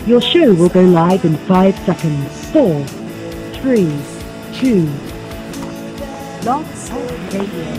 Your show will go live in 5 seconds. 4, 3, 2. Blog Talk Radio.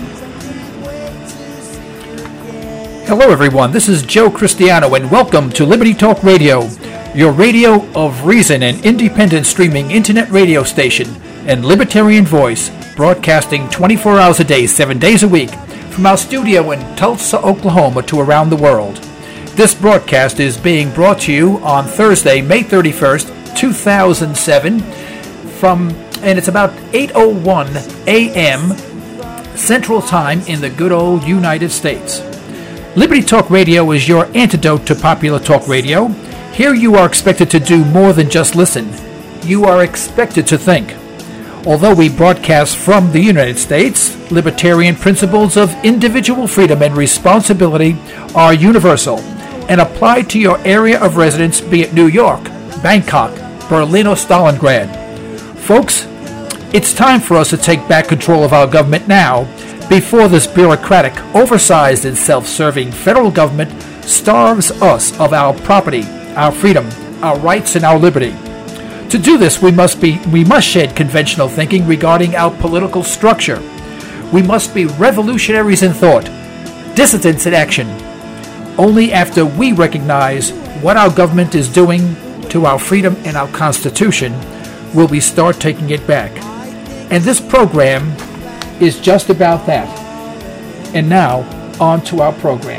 Hello everyone, this is Joe Cristiano and welcome to Liberty Talk Radio, your radio of reason and independent streaming internet radio station and libertarian voice, broadcasting 24 hours a day, 7 days a week, from our studio in Tulsa, Oklahoma to around the world. This broadcast is being brought to you on Thursday, May 31st, 2007, and it's about 8:01 a.m. Central Time in the good old United States. Liberty Talk Radio is your antidote to popular talk radio. Here you are expected to do more than just listen. You are expected to think. Although we broadcast from the United States, libertarian principles of individual freedom and responsibility are universal and apply to your area of residence, be it New York, Bangkok, Berlin, or Stalingrad. Folks, it's time for us to take back control of our government now, before this bureaucratic, oversized, and self-serving federal government starves us of our property, our freedom, our rights, and our liberty. To do this, we must shed conventional thinking regarding our political structure. We must be revolutionaries in thought, dissidents in action. Only after we recognize what our government is doing to our freedom and our Constitution will we start taking it back. And this program is just about that. And now, on to our program.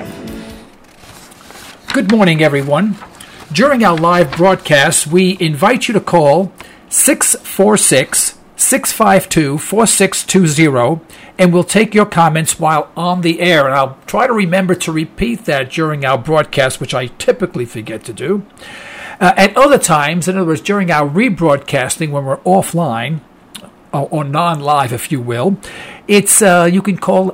Good morning, everyone. During our live broadcast, we invite you to call 646-652-4620, and we'll take your comments while on the air. And I'll try to remember to repeat that during our broadcast, which I typically forget to do. At other times, in other words, during our rebroadcasting when we're offline, or non-live, if you will, it's you can call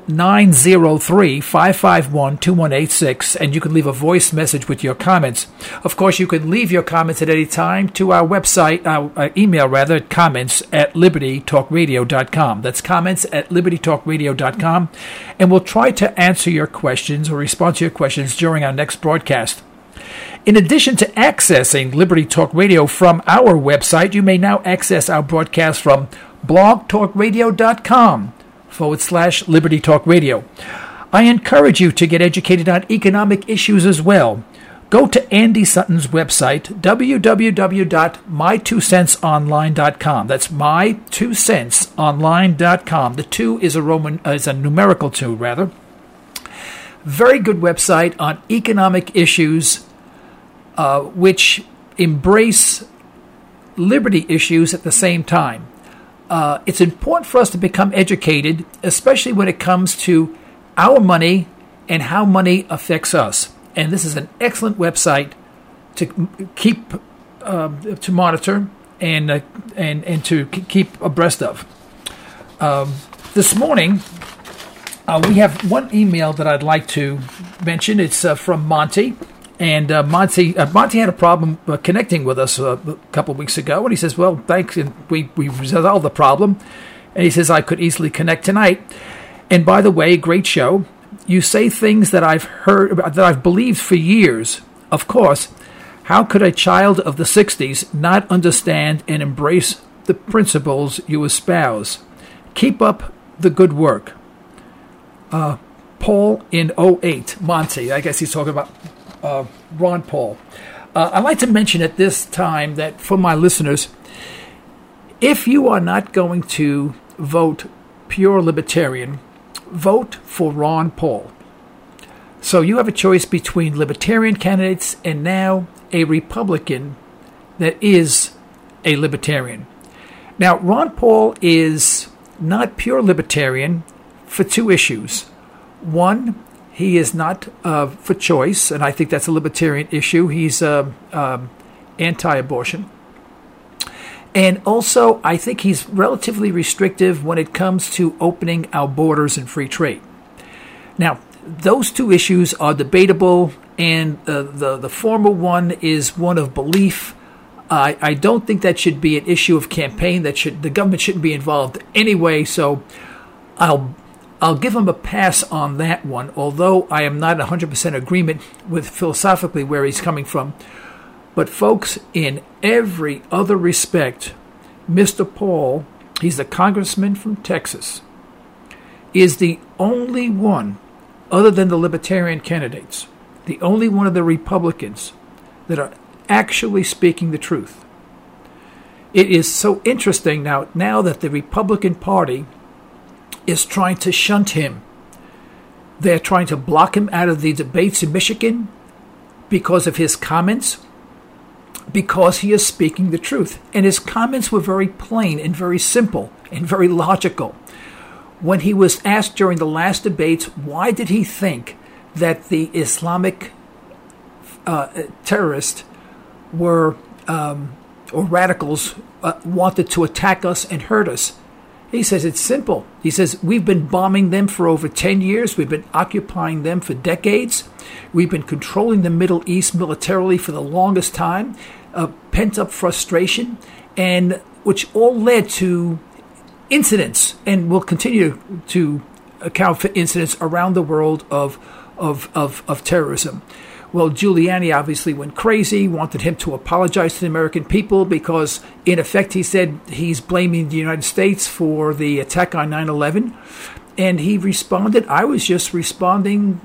903-551-2186, and you can leave a voice message with your comments. Of course, you can leave your comments at any time to our website, our email rather, comments@libertytalkradio.com. That's comments@libertytalkradio.com, and we'll try to answer your questions or respond to your questions during our next broadcast. In addition to accessing Liberty Talk Radio from our website, you may now access our broadcast from blogtalkradio.com/Liberty Talk Radio. I encourage you to get educated on economic issues as well. Go to Andy Sutton's website, www.mytwocentsonline.com. That's mytwocentsonline.com. The 2 is a numerical 2, rather. Very good website on economic issues, which embrace liberty issues at the same time. It's important for us to become educated, especially when it comes to our money and how money affects us. And this is an excellent website to keep, to monitor and to keep abreast of. This morning, we have one email that I'd like to mention. It's from Monty. And Monty had a problem connecting with us a couple of weeks ago, and he says, "Well, thanks, and we resolved the problem." And he says, "I could easily connect tonight. And by the way, great show. You say things that I've heard, that I've believed for years. Of course, how could a child of the '60s not understand and embrace the principles you espouse? Keep up the good work." Paul in 08, Monty. I guess he's talking about Ron Paul. I'd like to mention at this time that for my listeners, if you are not going to vote pure libertarian, vote for Ron Paul. So you have a choice between libertarian candidates and now a Republican that is a libertarian. Now, Ron Paul is not pure libertarian for 2 issues. One, he is not for choice, and I think that's a libertarian issue. He's anti-abortion. And also, I think he's relatively restrictive when it comes to opening our borders and free trade. Now, those 2 issues are debatable, and the former one is one of belief. I don't think that should be an issue of campaign. The government shouldn't be involved anyway, so I'll give him a pass on that one, although I am not 100% agreement with philosophically where he's coming from. But folks, in every other respect, Mr. Paul, he's the congressman from Texas, is the only one, other than the libertarian candidates, the only one of the Republicans that are actually speaking the truth. It is so interesting now that the Republican Party is trying to shunt him. They're trying to block him out of the debates in Michigan because of his comments, because he is speaking the truth. And his comments were very plain and very simple and very logical. When he was asked during the last debates, why did he think that the Islamic terrorists were, or radicals, wanted to attack us and hurt us, he says it's simple. He says, we've been bombing them for over 10 years. We've been occupying them for decades. We've been controlling the Middle East militarily for the longest time. Pent-up frustration, and which all led to incidents, and will continue to account for incidents around the world of terrorism. Well, Giuliani obviously went crazy, wanted him to apologize to the American people because, in effect, he said he's blaming the United States for the attack on 9/11. And he responded, I was just responding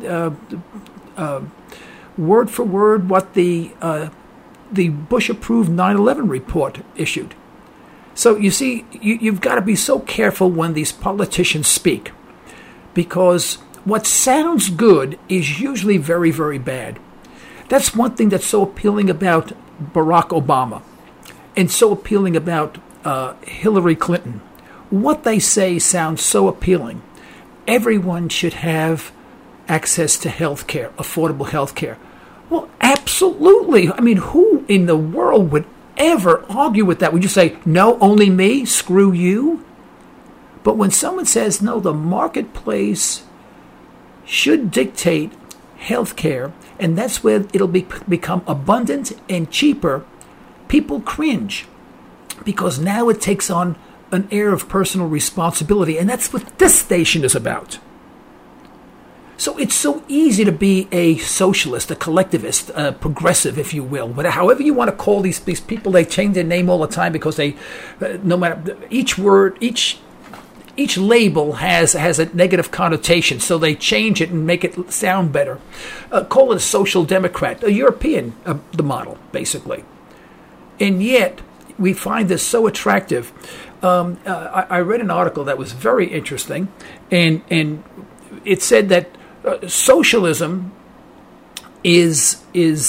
word for word what the Bush-approved 9/11 report issued. So you see, you've got to be so careful when these politicians speak, because what sounds good is usually very, very bad. That's one thing that's so appealing about Barack Obama and so appealing about Hillary Clinton. What they say sounds so appealing. Everyone should have access to health care, affordable health care. Well, absolutely. I mean, who in the world would ever argue with that? Would you say, no, only me, screw you? But when someone says, no, the marketplace should dictate health care, and that's where it'll become abundant and cheaper, people cringe, because now it takes on an air of personal responsibility, and that's what this station is about. So it's so easy to be a socialist, a collectivist, a progressive, if you will. But however you want to call these people, they change their name all the time because they, no matter, each word, each label has a negative connotation, so they change it and make it sound better. Call it a social democrat, a European, the model, basically. And yet, we find this so attractive. I read an article that was very interesting, and it said that socialism is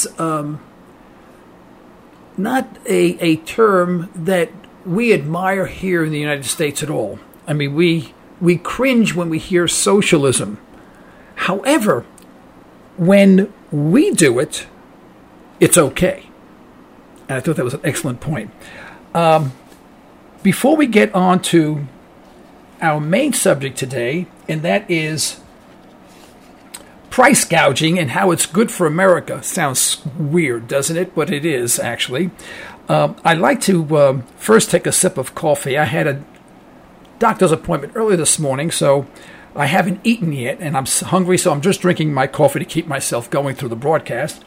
not a term that we admire here in the United States at all. I mean, we cringe when we hear socialism. However, when we do it, it's okay. And I thought that was an excellent point. Before we get on to our main subject today, and that is price gouging and how it's good for America. Sounds weird, doesn't it? But it is, actually. I'd like to first take a sip of coffee. I had a doctor's appointment early this morning, so I haven't eaten yet, and I'm hungry, so I'm just drinking my coffee to keep myself going through the broadcast.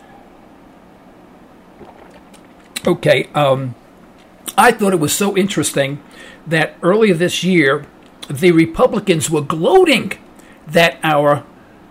Okay, I thought it was so interesting that earlier this year, the Republicans were gloating that our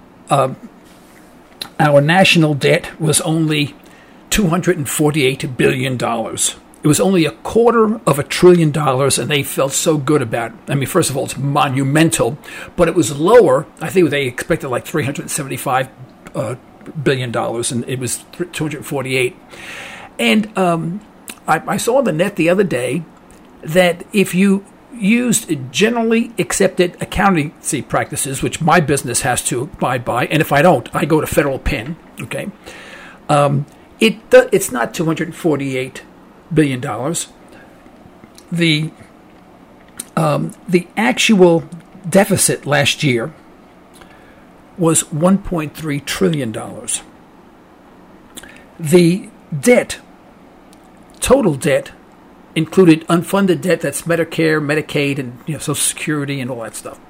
national debt was only $248 billion. It was only $250 billion, and they felt so good about it. I mean, first of all, it's monumental, but it was lower. I think they expected like $375 billion, and it was 248. And I saw on the net the other day that if you used generally accepted accountancy practices, which my business has to abide by, and if I don't, I go to federal PIN. Okay, it's not $248 billion. The actual deficit last year was $1.3 trillion. The debt, total debt, included unfunded debt, that's Medicare, Medicaid, and Social Security and all that stuff,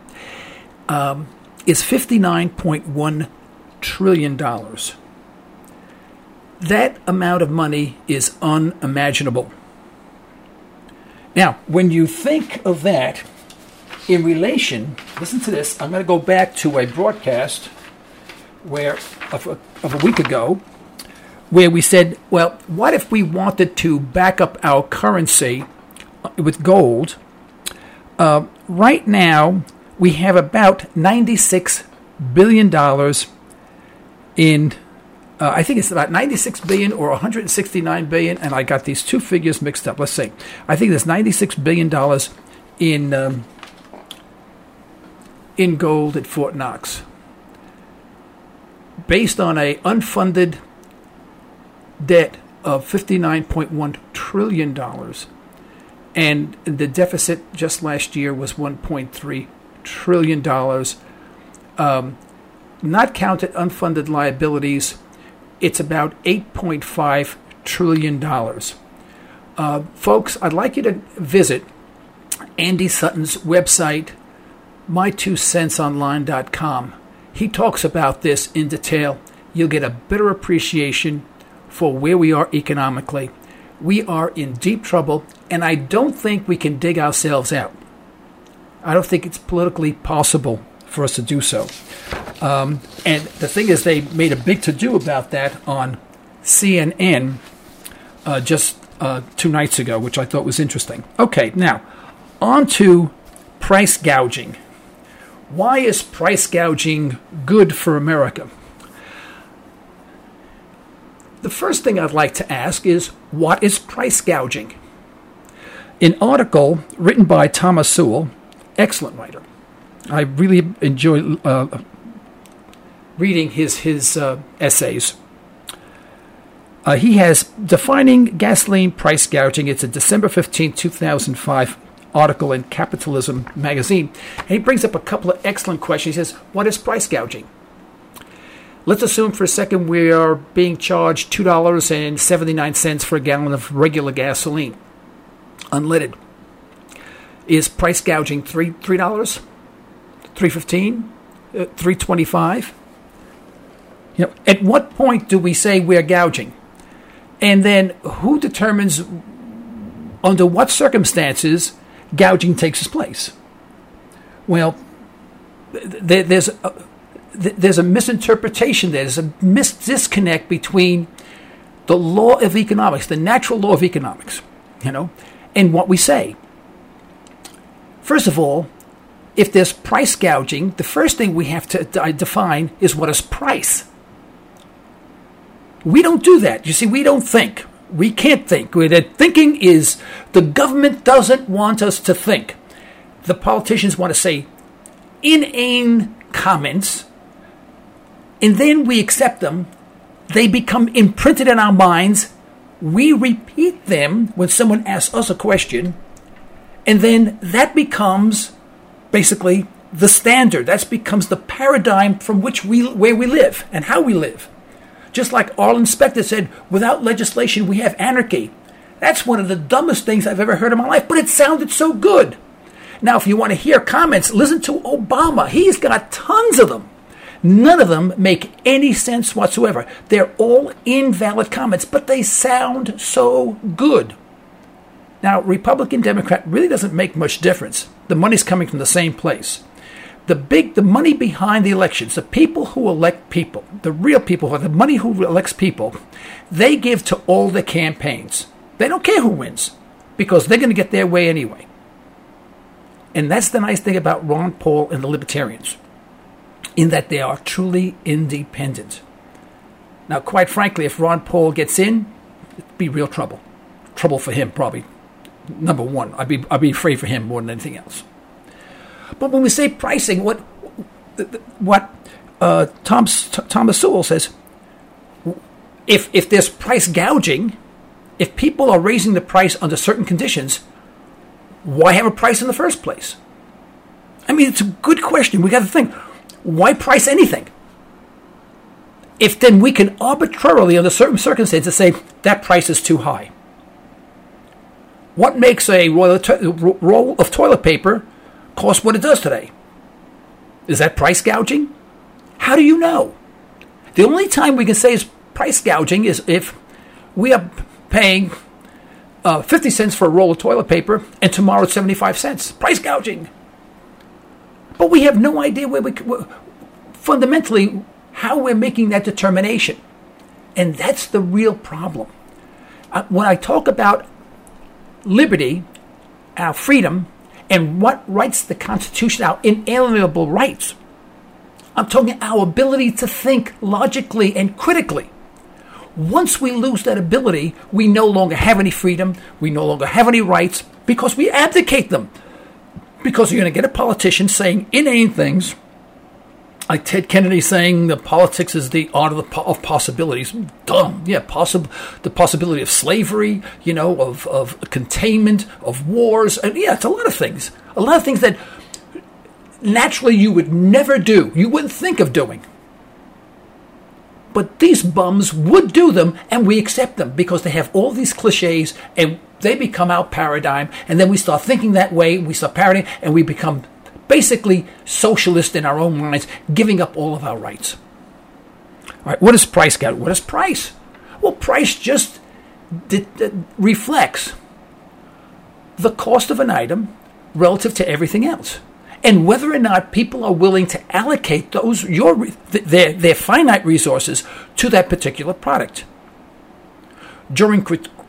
is $59.1 trillion. That amount of money is unimaginable. Now, when you think of that in relation, listen to this. I'm going to go back to a broadcast of a week ago where we said, well, what if we wanted to back up our currency with gold? Right now, we have about $96 billion in, I think it's about 96 billion or 169 billion, and I got these two figures mixed up. Let's see. I think there's $96 billion in gold at Fort Knox, based on a unfunded debt of $59.1 trillion, and the deficit just last year was $1.3 trillion. Not counted unfunded liabilities, it's about $8.5 trillion. Folks, I'd like you to visit Andy Sutton's website, my2centsonline.com. He talks about this in detail. You'll get a better appreciation for where we are economically. We are in deep trouble, and I don't think we can dig ourselves out. I don't think it's politically possible for us to do so. And the thing is, they made a big to-do about that on CNN just 2 nights ago, which I thought was interesting. Okay, now, on to price gouging. Why is price gouging good for America? The first thing I'd like to ask is, what is price gouging? An article written by Thomas Sowell, excellent writer. I really enjoy reading his essays. He has Defining Gasoline Price Gouging. It's a December 15, 2005 article in Capitalism magazine. And he brings up a couple of excellent questions. He says, what is price gouging? Let's assume for a second we are being charged $2.79 for a gallon of regular gasoline, unleaded. Is price gouging $3? $3.15? $3.25? You know, at what point do we say we're gouging? And then who determines under what circumstances gouging takes place? Well, there's a misinterpretation there. There's a disconnect between the law of economics, the natural law of economics, and what we say. First of all, if there's price gouging, the first thing we have to define is what is price. We don't do that. You see, we don't think. We can't think. That thinking is, the government doesn't want us to think. The politicians want to say inane comments, and then we accept them. They become imprinted in our minds. We repeat them when someone asks us a question, and then that becomes basically the standard. That becomes the paradigm from where we live and how we live. Just like Arlen Specter said, without legislation, we have anarchy. That's one of the dumbest things I've ever heard in my life, but it sounded so good. Now, if you want to hear comments, listen to Obama. He's got tons of them. None of them make any sense whatsoever. They're all invalid comments, but they sound so good. Now, Republican, Democrat really doesn't make much difference. The money's coming from the same place. The money behind the elections, the people who elect people, the real people, the money who elects people, they give to all the campaigns. They don't care who wins, because they're going to get their way anyway. And that's the nice thing about Ron Paul and the Libertarians, in that they are truly independent. Now, quite frankly, if Ron Paul gets in, it'd be real trouble. Trouble for him, probably. Number one, I'd be afraid for him more than anything else. But when we say pricing, what Thomas Sowell says, if there's price gouging, if people are raising the price under certain conditions, why have a price in the first place? I mean, it's a good question. We got to think, why price anything? If then we can arbitrarily, under certain circumstances, say that price is too high. What makes a roll of toilet paper cost what it does today? Is that price gouging? How do you know? The only time we can say price gouging is if we are paying 50 cents for a roll of toilet paper and tomorrow it's 75 cents. Price gouging. But we have no idea fundamentally how we're making that determination. And that's the real problem. When I talk about liberty, our freedom, and what rights the Constitution, our inalienable rights, I'm talking our ability to think logically and critically. Once we lose that ability, we no longer have any freedom, we no longer have any rights, because we abdicate them. Because you're going to get a politician saying inane things, like Ted Kennedy saying that politics is the art of possibilities. Dumb. Yeah, the possibility of slavery, of containment, of wars. And yeah, it's a lot of things. A lot of things that naturally you would never do. You wouldn't think of doing. But these bums would do them, and we accept them because they have all these cliches, and they become our paradigm. And then we start thinking that way, we start parodying, and we become basically socialist in our own minds, giving up all of our rights. All right, what is price gouging? What is price? Well, price just reflects the cost of an item relative to everything else, and whether or not people are willing to allocate their finite resources to that particular product. During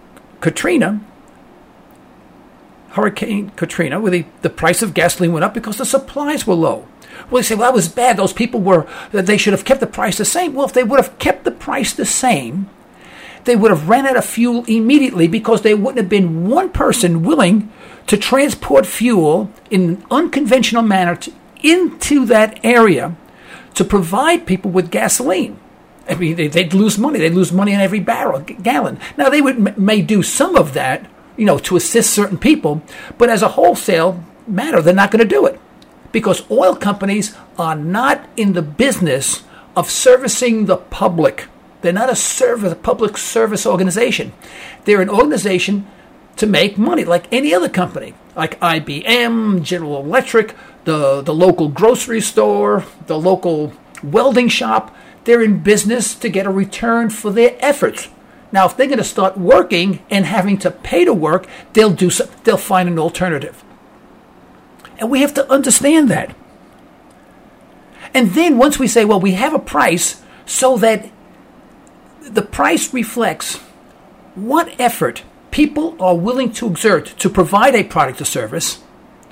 Hurricane Katrina, where the price of gasoline went up because the supplies were low. Well, they say, well, that was bad. Those people they should have kept the price the same. Well, if they would have kept the price the same, they would have ran out of fuel immediately because there wouldn't have been one person willing to transport fuel in an unconventional manner into that area to provide people with gasoline. I mean, they'd lose money. They'd lose money on every gallon. Now, they may do some of that, to assist certain people, but as a wholesale matter, they're not going to do it because oil companies are not in the business of servicing the public. They're not a public service organization. They're an organization to make money like any other company, like IBM, General Electric, the local grocery store, the local welding shop. They're in business to get a return for their efforts. Now, if they're going to start working and having to pay to work, they'll find an alternative. And we have to understand that. And then once we say, well, we have a price so that the price reflects what effort people are willing to exert to provide a product or service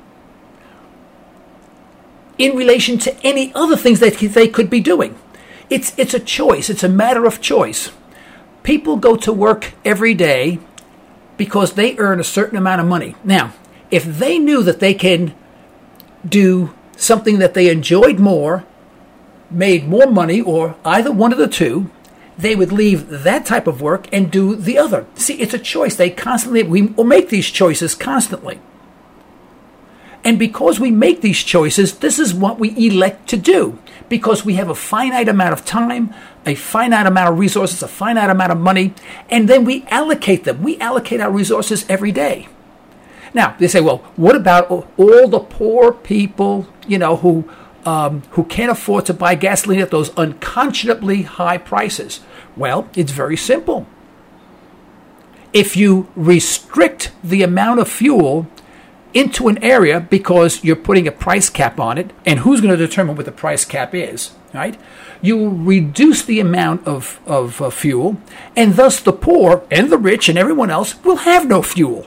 in relation to any other things that they could be doing. It's a choice. It's a matter of choice. People go to work every day because they earn a certain amount of money. Now, if they knew that they can do something that they enjoyed more, made more money, or either one of the two, they would leave that type of work and do the other. See, it's a choice. We make these choices constantly. And because we make these choices, this is what we elect to do. Because we have a finite amount of time, a finite amount of resources, a finite amount of money, and then we allocate them. We allocate our resources every day. Now, they say, well, what about all the poor people, who can't afford to buy gasoline at those unconscionably high prices? Well, it's very simple. If you restrict the amount of fuel into an area because you're putting a price cap on it, and who's going to determine what the price cap is, right? You will reduce the amount of fuel, and thus the poor and the rich and everyone else will have no fuel.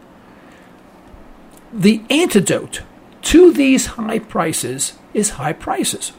The antidote to these high prices is high prices.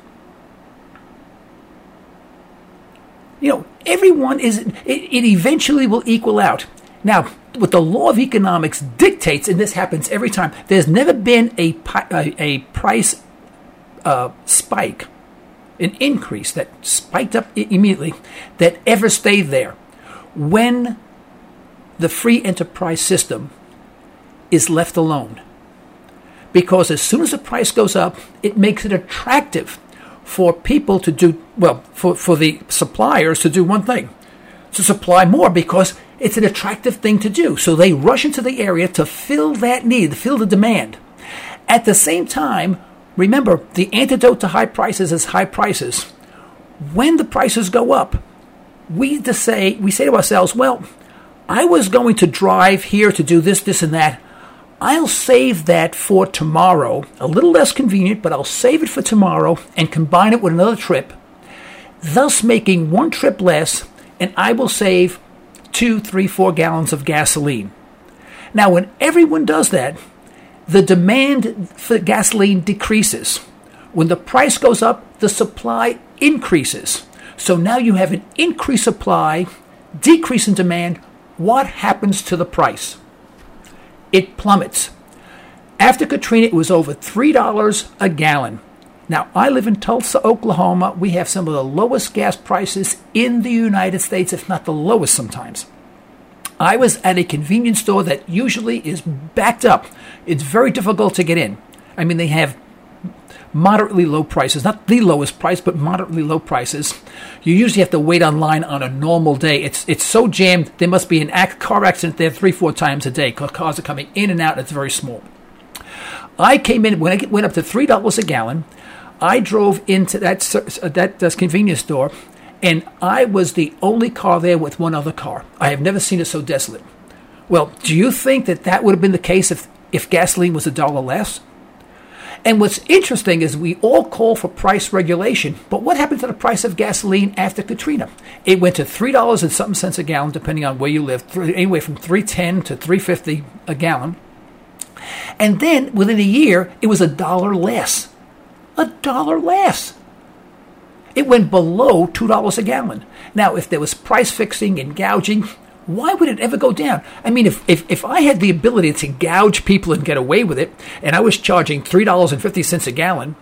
Everyone it eventually will equal out. Now, what the law of economics dictates, and this happens every time, there's never been a price spike, an increase that spiked up immediately, that ever stayed there when the free enterprise system is left alone. Because as soon as the price goes up, it makes it attractive for people to do, for the suppliers to do one thing, to supply more, because it's an attractive thing to do. So they rush into the area to fill that need, to fill the demand. At the same time, remember, the antidote to high prices is high prices. When the prices go up, we say to ourselves, well, I was going to drive here to do this, this, and that. I'll save that for tomorrow. A little less convenient, but I'll save it for tomorrow and combine it with another trip, thus making one trip less, and I will save 2, 3, 4 gallons of gasoline. Now, when everyone does that, the demand for gasoline decreases. When the price goes up, the supply increases. So now you have an increased supply, decrease in demand. What happens to the price? It plummets. After Katrina, it was over $3 a gallon. Now, I live in Tulsa, Oklahoma. We have some of the lowest gas prices in the United States, if not the lowest sometimes. I was at a convenience store that usually is backed up. It's very difficult to get in. I mean, they have moderately low prices, not the lowest price, but moderately low prices. You usually have to wait online on a normal day. It's so jammed, there must be a car accident there 3-4 times a day because cars are coming in and out, and it's very small. I came in, when it went up to $3 a gallon, I drove into that convenience store, and I was the only car there with one other car. I have never seen it so desolate. Well, do you think that would have been the case if gasoline was $1 less? And what's interesting is we all call for price regulation, but what happened to the price of gasoline after Katrina? It went to $3 and something cents a gallon, depending on where you live, anyway from $3.10 to $3.50 a gallon. And then within a year, it was $1 less. $1 less. It went below $2 a gallon. Now, if there was price fixing and gouging, why would it ever go down? I mean, if I had the ability to gouge people and get away with it, and I was charging $3.50 a gallon,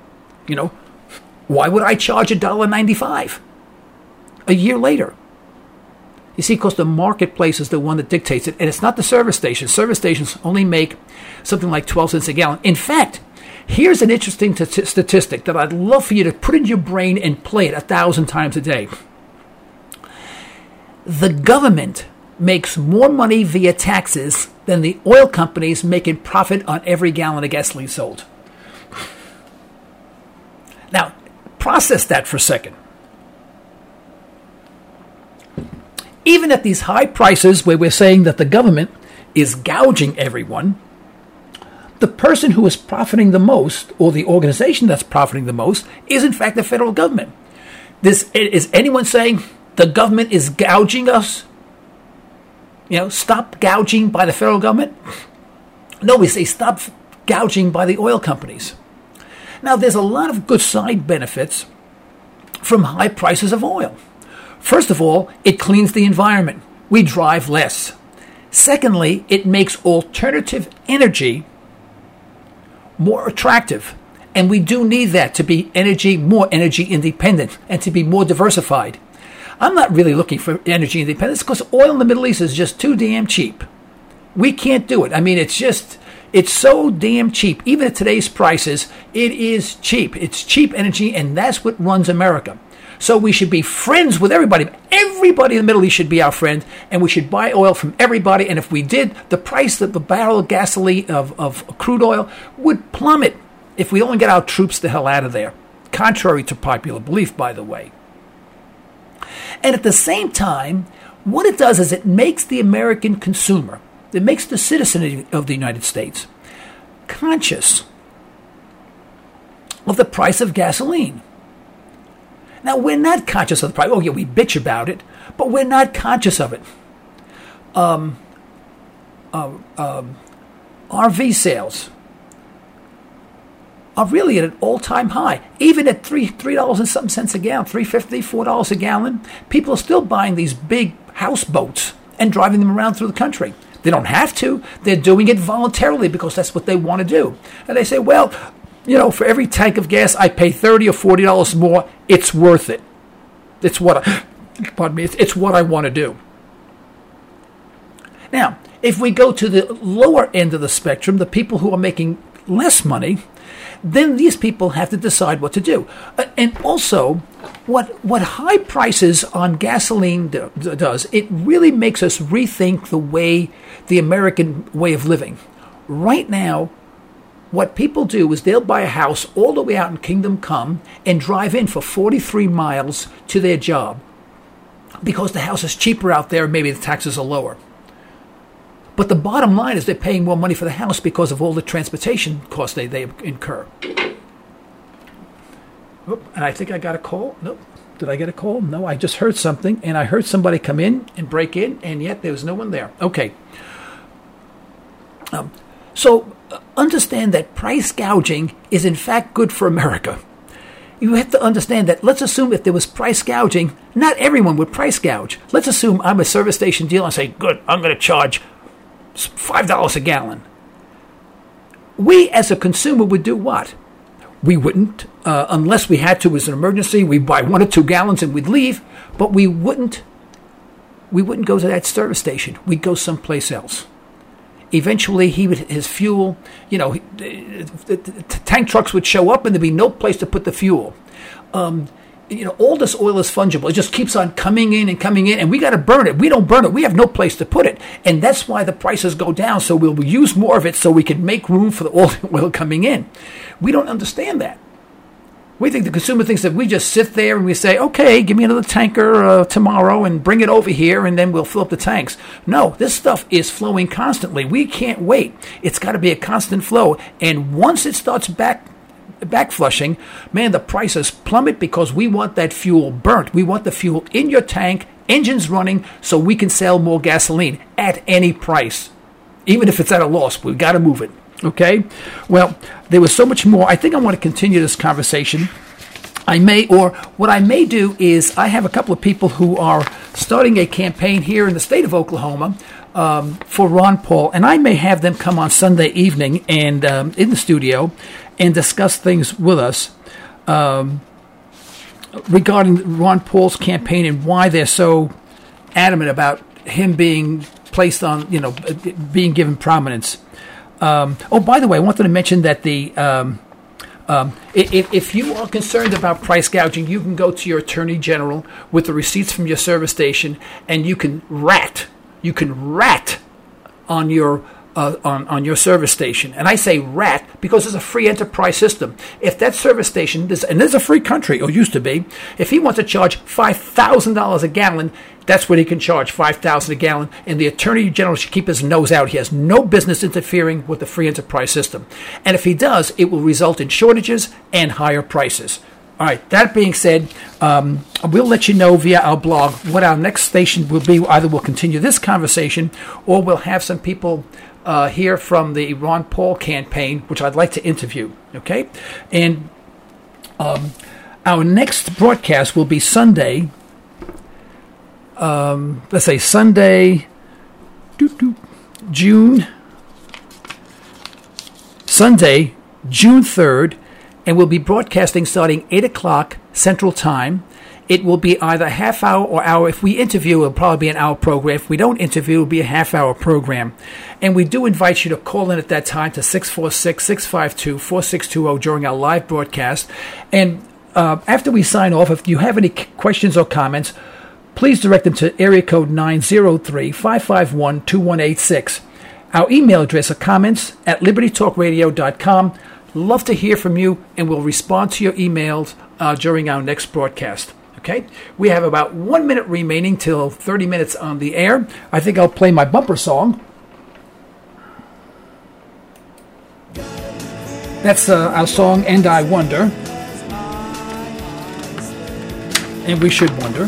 why would I charge $1.95 a year later? You see, because the marketplace is the one that dictates it, and it's not the service stations. Service stations only make something like 12 cents a gallon. In fact, here's an interesting statistic that I'd love for you to put in your brain and play it 1,000 times a day. The government makes more money via taxes than the oil companies make in profit on every gallon of gasoline sold. Now, process that for a second. Even at these high prices where we're saying that the government is gouging everyone, the person who is profiting the most, or the organization that's profiting the most, is in fact the federal government. Is anyone saying the government is gouging us? Stop gouging by the federal government? No, we say stop gouging by the oil companies. Now, there's a lot of good side benefits from high prices of oil. First of all, it cleans the environment. We drive less. Secondly, it makes alternative energy more attractive. And we do need that to be more energy independent and to be more diversified. I'm not really looking for energy independence because oil in the Middle East is just too damn cheap. We can't do it. I mean, it's so damn cheap. Even at today's prices, it is cheap. It's cheap energy, and that's what runs America. So we should be friends with everybody. Everybody in the Middle East should be our friend, and we should buy oil from everybody. And if we did, the price of the barrel of gasoline, of crude oil, would plummet if we only get our troops the hell out of there. Contrary to popular belief, by the way. And at the same time, what it does is it makes the American consumer, it makes the citizen of the United States conscious of the price of gasoline. Now, we're not conscious of the price. Oh, yeah, we bitch about it, but we're not conscious of it. RV sales are really at an all-time high. Even at $3 and something cents a gallon, $3.50, $4 a gallon, people are still buying these big houseboats and driving them around through the country. They don't have to. They're doing it voluntarily because that's what they want to do. And they say, well, for every tank of gas I pay $30 or $40 more, it's worth it. It's what I want to do. Now, if we go to the lower end of the spectrum, the people who are making less money, then these people have to decide what to do. And also, what high prices on gasoline does, it really makes us rethink the American way of living. Right now, what people do is they'll buy a house all the way out in Kingdom Come and drive in for 43 miles to their job. because the house is cheaper out there, maybe the taxes are lower. But the bottom line is they're paying more money for the house because of all the transportation costs they incur. Oop, and I think I got a call. Nope. Did I get a call? No, I just heard something, and I heard somebody come in and break in, and yet there was no one there. Okay. So understand that price gouging is in fact good for America. You have to understand that, let's assume if there was price gouging, not everyone would price gouge. Let's assume I'm a service station dealer and say, good, I'm going to charge $5 a gallon. We as a consumer would do what? We wouldn't, unless we had to as an emergency, we'd buy 1 or 2 gallons and we'd leave, but we wouldn't go to that service station. We'd go someplace else. Eventually, his fuel, the tank trucks would show up and there'd be no place to put the fuel. All this oil is fungible. It just keeps on coming in, and we got to burn it. We don't burn it. We have no place to put it. And that's why the prices go down, so we'll use more of it so we can make room for all the oil coming in. We don't understand that. We think the consumer thinks that we just sit there and we say, okay, give me another tanker tomorrow and bring it over here and then we'll fill up the tanks. No, this stuff is flowing constantly. We can't wait. It's got to be a constant flow. And once it starts back flushing, man, the prices plummet because we want that fuel burnt. We want the fuel in your tank, engines running, so we can sell more gasoline at any price. Even if it's at a loss, we've got to move it. Okay? Well, there was so much more. I think I want to continue this conversation. What I may do is I have a couple of people who are starting a campaign here in the state of Oklahoma for Ron Paul, and I may have them come on Sunday evening and in the studio and discuss things with us regarding Ron Paul's campaign and why they're so adamant about him being placed on, being given prominence. By the way, I wanted to mention that if you are concerned about price gouging, you can go to your attorney general with the receipts from your service station, and you can rat on your service station. And I say rat because it's a free enterprise system. If that service station, and this is a free country, or used to be, if he wants to charge $5,000 a gallon, that's what he can charge, $5,000 a gallon. And the Attorney General should keep his nose out. He has no business interfering with the free enterprise system. And if he does, it will result in shortages and higher prices. All right, that being said, we'll let you know via our blog what our next station will be. Either we'll continue this conversation or we'll have some people hear from the Ron Paul campaign, which I'd like to interview. Okay? And our next broadcast will be Sunday. Sunday, June 3rd, and we'll be broadcasting starting 8 o'clock Central Time. It will be either half hour or hour. If we interview, it'll probably be an hour program. If we don't interview, it'll be a half-hour program. And we do invite you to call in at that time to 646-652-4620 during our live broadcast. And after we sign off, if you have any questions or comments, please direct them to area code 903-551-2186. Our email address are comments@libertytalkradio.com. Love to hear from you, and we'll respond to your emails during our next broadcast. Okay? We have about 1 minute remaining till 30 minutes on the air. I think I'll play my bumper song. That's our song, And I Wonder. And we should wonder.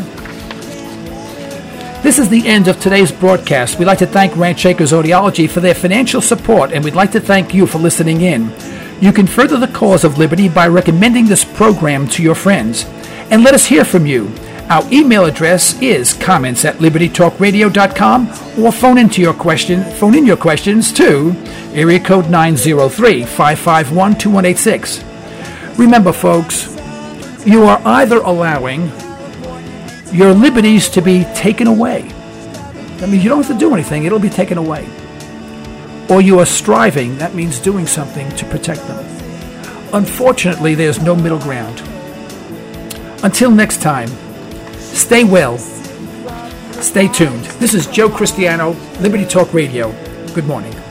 This is the end of today's broadcast. We'd like to thank Ranchacres Audiology for their financial support, and we'd like to thank you for listening in. You can further the cause of liberty by recommending this program to your friends. And let us hear from you. Our email address is comments@libertytalkradio.com, or phone in your questions to area code 903-551-2186. Remember, folks, you are either allowing your liberties to be taken away. That means you don't have to do anything. It'll be taken away. Or you are striving. That means doing something to protect them. Unfortunately, there's no middle ground. Until next time, stay well. Stay tuned. This is Joe Cristiano, Liberty Talk Radio. Good morning.